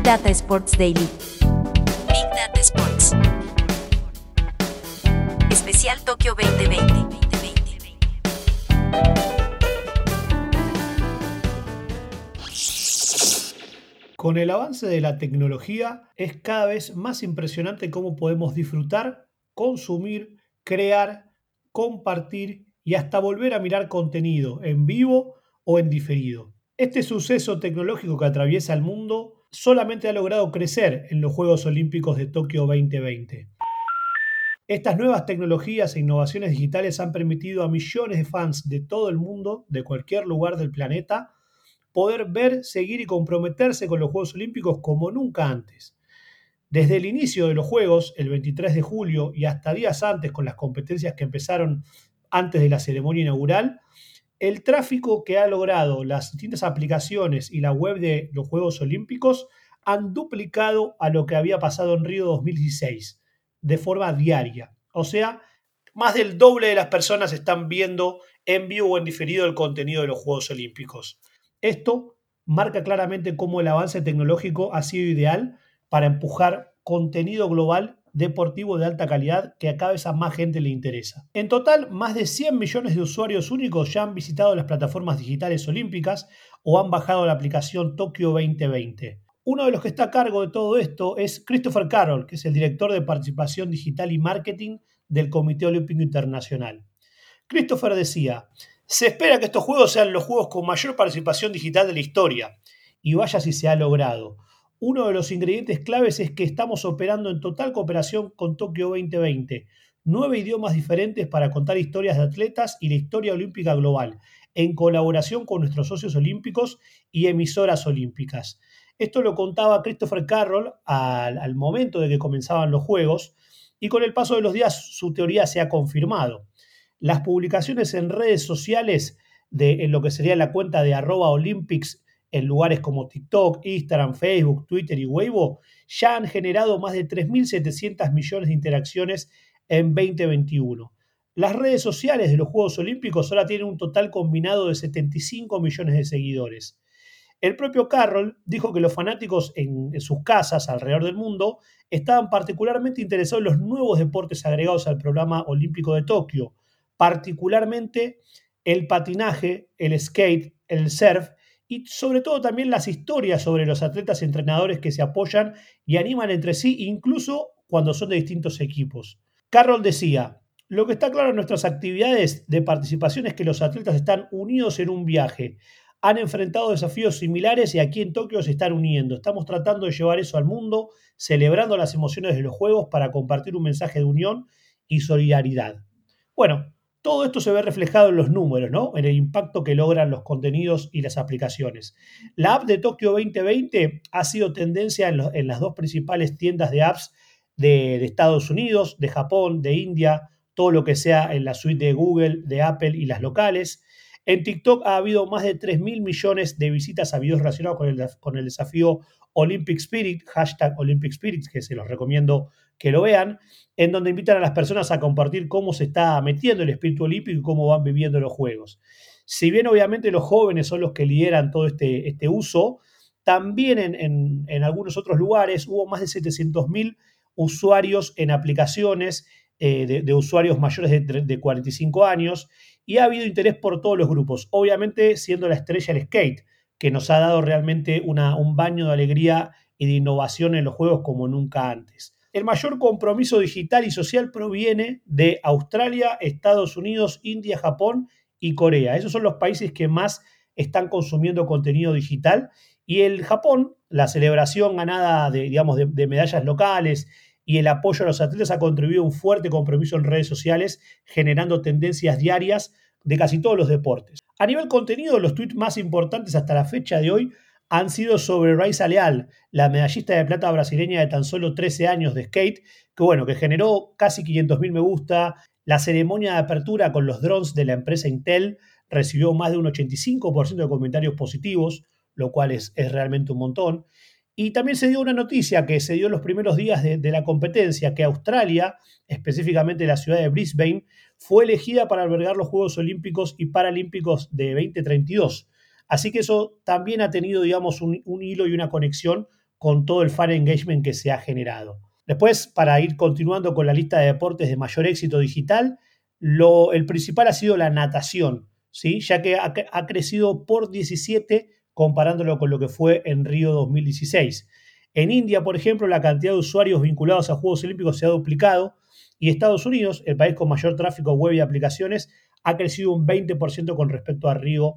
Data Sports Daily. Big Data Sports. Especial Tokio 2020. Con el avance de la tecnología es cada vez más impresionante cómo podemos disfrutar, consumir, crear, compartir y hasta volver a mirar contenido en vivo o en diferido. Este suceso tecnológico que atraviesa el mundo solamente ha logrado crecer en los Juegos Olímpicos de Tokio 2020. Estas nuevas tecnologías e innovaciones digitales han permitido a millones de fans de todo el mundo, de cualquier lugar del planeta, poder ver, seguir y comprometerse con los Juegos Olímpicos como nunca antes. Desde el inicio de los Juegos, el 23 de julio, y hasta días antes con las competencias que empezaron antes de la ceremonia inaugural, el tráfico que ha logrado las distintas aplicaciones y la web de los Juegos Olímpicos han duplicado a lo que había pasado en Río 2016, de forma diaria. O sea, más del doble de las personas están viendo en vivo o en diferido el contenido de los Juegos Olímpicos. Esto marca claramente cómo el avance tecnológico ha sido ideal para empujar contenido global deportivo de alta calidad que a cada vez a más gente le interesa. En total, más de 100 millones de usuarios únicos ya han visitado las plataformas digitales olímpicas o han bajado la aplicación Tokio 2020. Uno de los que está a cargo de todo esto es Christopher Carroll, que es el director de participación digital y marketing del Comité Olímpico Internacional. Christopher decía: se espera que estos juegos sean los juegos con mayor participación digital de la historia, y vaya si se ha logrado. Uno de los ingredientes claves es que estamos operando en total cooperación con Tokio 2020, 9 idiomas diferentes para contar historias de atletas y la historia olímpica global, en colaboración con nuestros socios olímpicos y emisoras olímpicas. Esto lo contaba Christopher Carroll al momento de que comenzaban los Juegos, y con el paso de los días su teoría se ha confirmado. Las publicaciones en redes sociales en lo que sería la cuenta de @Olympics en lugares como TikTok, Instagram, Facebook, Twitter y Weibo ya han generado más de 3.700 millones de interacciones en 2021. Las redes sociales de los Juegos Olímpicos ahora tienen un total combinado de 75 millones de seguidores. El propio Carroll dijo que los fanáticos en sus casas alrededor del mundo estaban particularmente interesados en los nuevos deportes agregados al programa olímpico de Tokio, particularmente el patinaje, el skate, el surf y sobre todo también las historias sobre los atletas y entrenadores que se apoyan y animan entre sí, incluso cuando son de distintos equipos. Carroll decía: lo que está claro en nuestras actividades de participación es que los atletas están unidos en un viaje, han enfrentado desafíos similares y aquí en Tokio se están uniendo. Estamos tratando de llevar eso al mundo, celebrando las emociones de los Juegos para compartir un mensaje de unión y solidaridad. Bueno, todo esto se ve reflejado en los números, ¿no? En el impacto que logran los contenidos y las aplicaciones. La app de Tokio 2020 ha sido tendencia en las dos principales tiendas de apps de Estados Unidos, de Japón, de India, todo lo que sea en la suite de Google, de Apple y las locales. En TikTok ha habido más de 3.000 millones de visitas a videos relacionados con el desafío Olympic Spirit, hashtag Olympic Spirit, que se los recomiendo que lo vean, en donde invitan a las personas a compartir cómo se está metiendo el espíritu olímpico y cómo van viviendo los Juegos. Si bien obviamente los jóvenes son los que lideran todo este uso, también en algunos otros lugares hubo más de 700.000 usuarios en aplicaciones de usuarios mayores de 45 años, y ha habido interés por todos los grupos, obviamente siendo la estrella el skate, que nos ha dado realmente un baño de alegría y de innovación en los Juegos como nunca antes. El mayor compromiso digital y social proviene de Australia, Estados Unidos, India, Japón y Corea. Esos son los países que más están consumiendo contenido digital. Y el Japón, la celebración ganada de medallas locales y el apoyo a los atletas ha contribuido a un fuerte compromiso en redes sociales, generando tendencias diarias de casi todos los deportes. A nivel contenido, los tweets más importantes hasta la fecha de hoy han sido sobre Rayssa Leal, la medallista de plata brasileña de tan solo 13 años de skate, que generó casi 500.000 me gusta. La ceremonia de apertura con los drones de la empresa Intel recibió más de un 85% de comentarios positivos, lo cual es realmente un montón. Y también se dio una noticia que se dio en los primeros días de la competencia, que Australia, específicamente la ciudad de Brisbane, fue elegida para albergar los Juegos Olímpicos y Paralímpicos de 2032. Así que eso también ha tenido, un hilo y una conexión con todo el fan engagement que se ha generado. Después, para ir continuando con la lista de deportes de mayor éxito digital, el principal ha sido la natación, ¿sí? Ya que ha crecido por 17 comparándolo con lo que fue en Río 2016. En India, por ejemplo, la cantidad de usuarios vinculados a Juegos Olímpicos se ha duplicado y Estados Unidos, el país con mayor tráfico web y aplicaciones, ha crecido un 20% con respecto a Río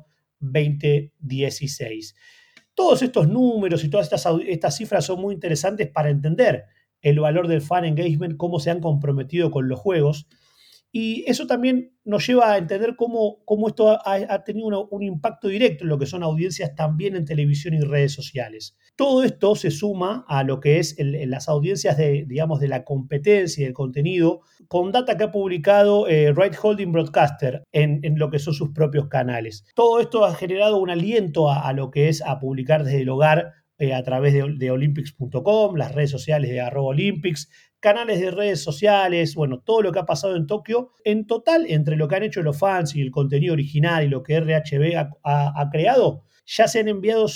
2016. Todos estos números y todas estas cifras son muy interesantes para entender el valor del fan engagement, cómo se han comprometido con los juegos. Y eso también nos lleva a entender cómo esto ha tenido un impacto directo en lo que son audiencias también en televisión y redes sociales. Todo esto se suma a lo que es las audiencias de la competencia y del contenido, con data que ha publicado Right Holding Broadcaster en lo que son sus propios canales. Todo esto ha generado un aliento a lo que es a publicar desde el hogar a través de Olympics.com, las redes sociales de @Olympics, canales de redes sociales, bueno, todo lo que ha pasado en Tokio. En total, entre lo que han hecho los fans y el contenido original y lo que RHB ha creado, ya se han enviado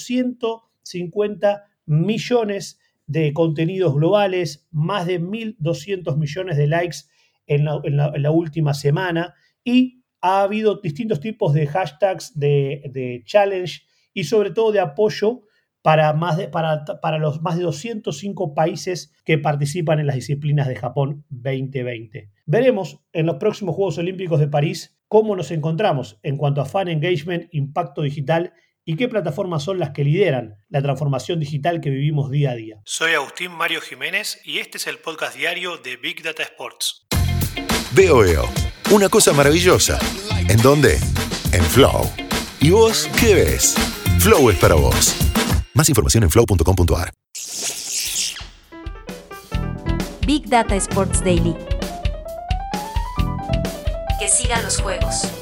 150 millones de contenidos globales, más de 1.200 millones de likes en la última semana, y ha habido distintos tipos de hashtags de challenge y sobre todo de apoyo para los más de 205 países que participan en las disciplinas de Japón 2020. Veremos en los próximos Juegos Olímpicos de París cómo nos encontramos en cuanto a fan engagement, impacto digital y qué plataformas son las que lideran la transformación digital que vivimos día a día. Soy Agustín Mario Jiménez y este es el podcast diario de Big Data Sports. Veo, una cosa maravillosa. ¿En dónde? En Flow. ¿Y vos qué ves? Flow es para vos. Más información en flow.com.ar. Big Data Sports Daily. Que sigan los juegos.